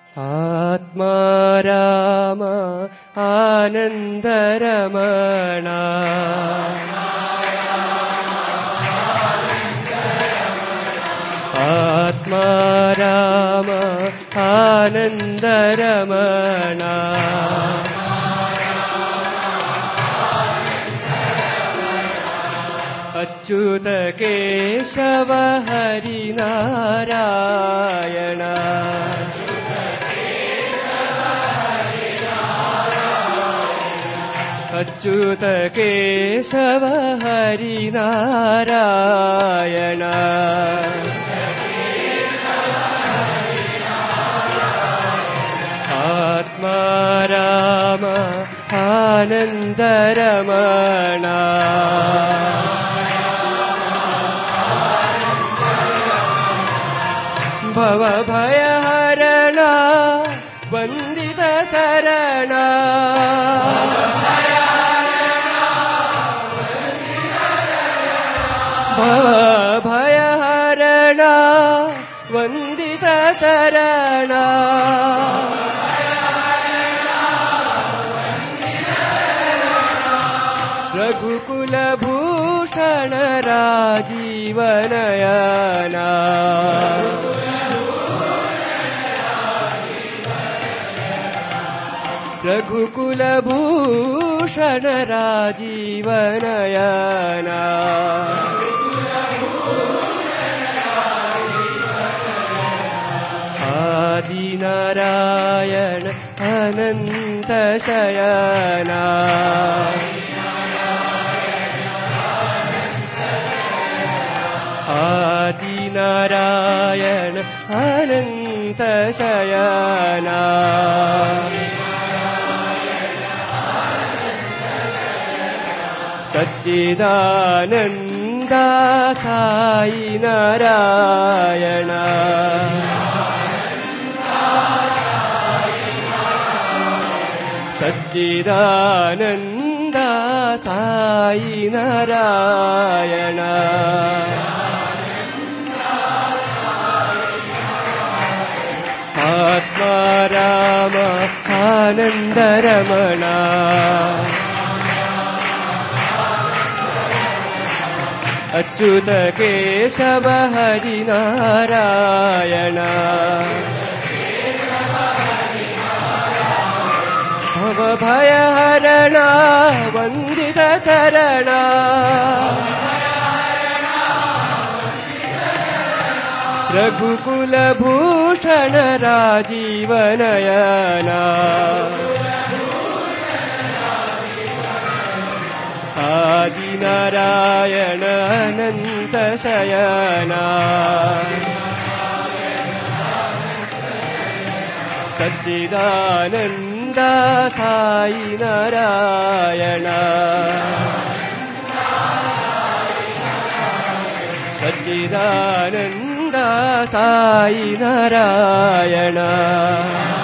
ആത്മാരാമ ആനന്ദരമണ ആത്മാരാമ ആനന്ദരമണ Achyuta Keshava Harinarayana Achyuta Keshava Harinarayana ആത്മാരാമ ആനന്ദരമണ ഭവഭയഹരണ Vandita Sharana ഭവഭയഹരണ Vandita Sharana രഘുകുലഭൂഷണ രാജീവനയന രഘുകുലഭൂഷണ രാജീവനയന Adinarayana Anantashayana Adinarayana Anantashayana Sachidananda Sai Narayana Sachidananda Sai Narayana ആത്മാരാമ ആനന്ദരമണ Achyuta Keshava Harinarayana ഭവഭയഹരണ Vandita Sharana രഘുകുലഭൂഷണ രാജീവനയന Adinarayana Anantashayana Sachidananda Sai Narayana Sachidananda Sai Narayana